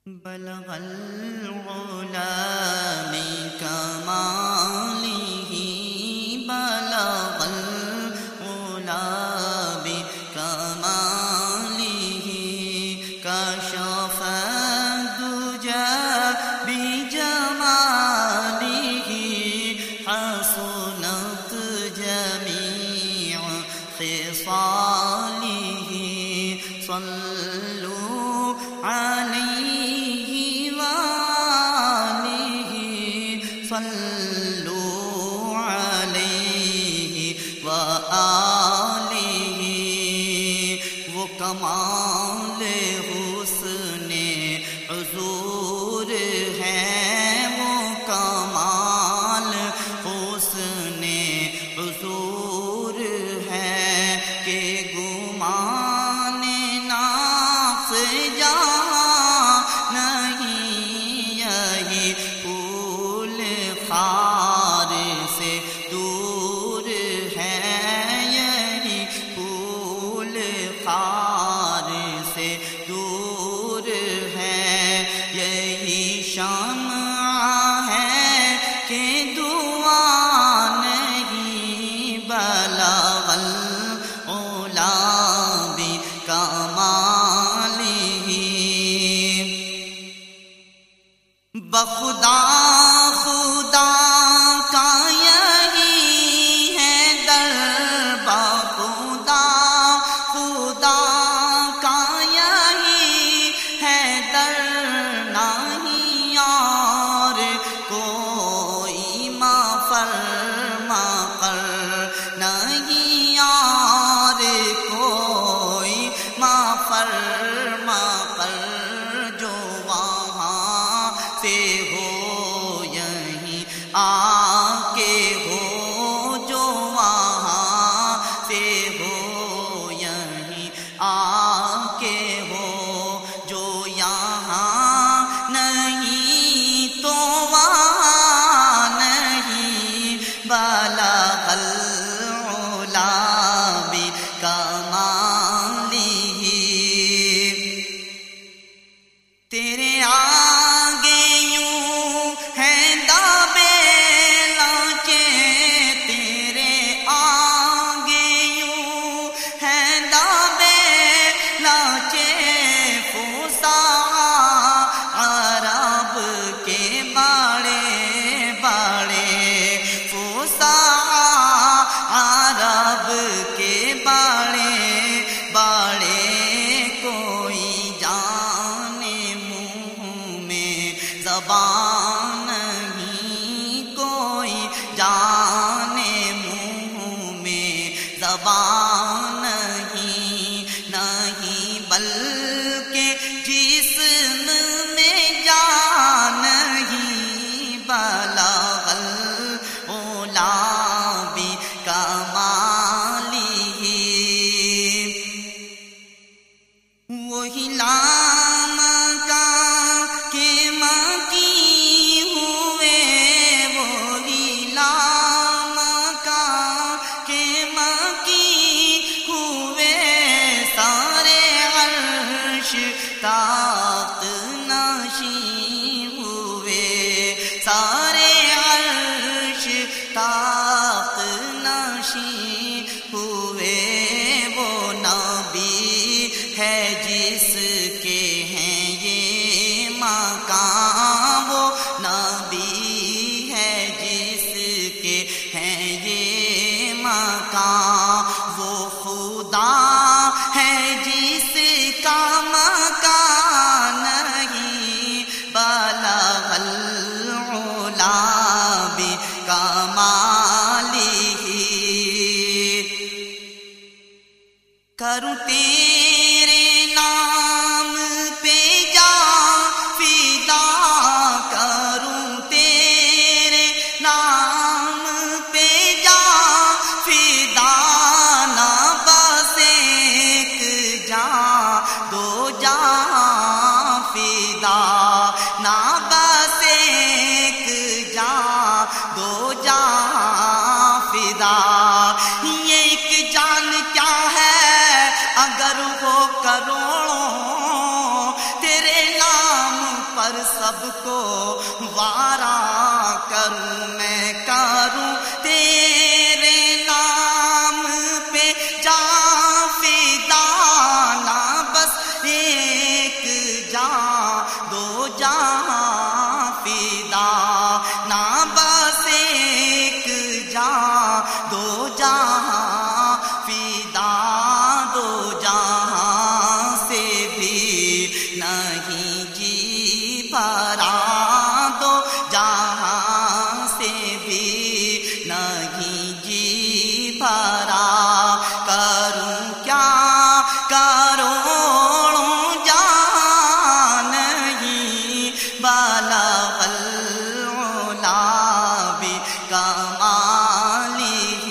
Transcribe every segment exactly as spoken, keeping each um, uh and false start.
بلغ العلا من كماله بلغ العلا بكماله كشف الدجى بجماله حسنت جميع خصاله صلوا عليه وآله صلوا عليه وآله وہ کمال حسن حضور ہے وہ کمال حسن حضور ہے کہ گمان ناف جہاں نہیں یہی پھول خار سے دور ہے یہی پھول خار سے دور ہے یہی شمع ہے کہ دعا نہیں بلغ العلا بکمالہ بخدا خدا کا یہی ہے در بخدا خدا کا یہی ہے در نہیں اور کوئی مافرما کر نہیں اور کوئی مافرما کر جو وہاں سے ہو یہیں آ کے ہو جو وہاں سے ہو یہیں آ کے ہو جو یہاں نہیں تو وہاں نہیں بلغ العلا بکمالہ تیرے آگے یوں ہے دابیلاچے تیرے آگے یوں ہے دابیلاچے فوسا عرب کے باڑے باڑے فوسا عرب کے باڑے باڑے کوئی جانے منہ میں زبان نہیں کوئی جانے منہ میں زبان نہیں نہیں بلکہ جسم میں جان نہیں بلغ العلا بکمالہ وہی لام کا کہ مکی ہوئے وہی لام کا کہ مکی ہوئے سارے عرش طاقت نشیں ہوئے سارے عرش طاقت نشیں ہوئے وہ نبی ہے جس کے ہیں یہ مقام وہ نبی ہے جس کے ہیں یہ مقام وہ خدا ہے جس کا مکان نہیں بلغ العلا بکمالہ کروں تیرے نام پہ جا فدا کروں تیرے نام پہ جا فدا نہ بس ایک جہاں دو جہاں فدا نہ بس ایک جہاں دو جہاں فدا یہ ایک جان کیا ہے اگر ہو کروڑوں تیرے نام پر سب کو وارا کروں میں کروں تیرے نام پہ جاں فدا نہ بس ایک جاں دو جہاں فدا نہ بس ایک جاں دو جہاں فدا دو جہاں سے بھی نہیں جی بھرا دو جہاں سے بھی نہیں جی بھرا کروں کیا کروڑوں جہاں نہیں بلغ العلا بکمالہ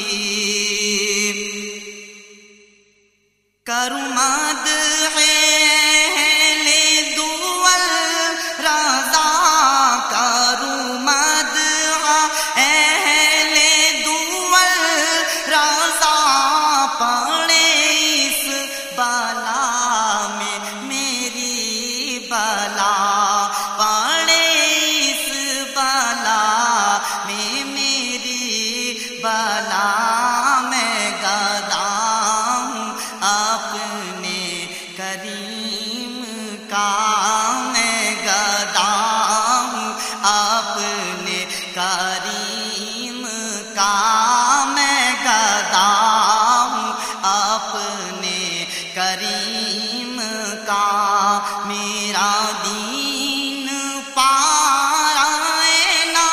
کروں مدح اہل دول رضا کروں مدح اہل دول رضا پڑے اس بلا میں میری بلا پڑے اس بلا میں میری بلا میں گدا ہوں اپنے کریم کا میں گدا ہوں اپنے کریم کا میں گدا ہوں اپنے کریم کا میرا دین پارائنا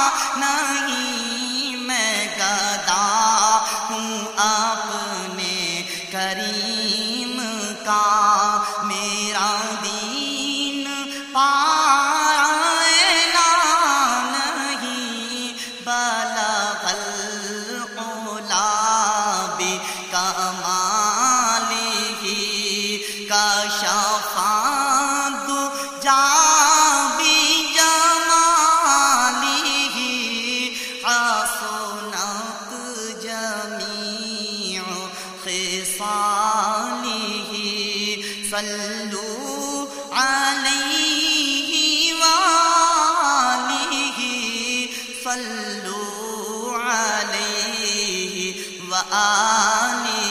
نہیں میں گدا ہوں اپنے کریم کا میرا دین پارائنا نہیں بلغ العلا بکمالہ کشف الدجی بجمالہ حسنت جمیع خصالہ صلوا علیہ وآلہ صلوا علیہ وآلہ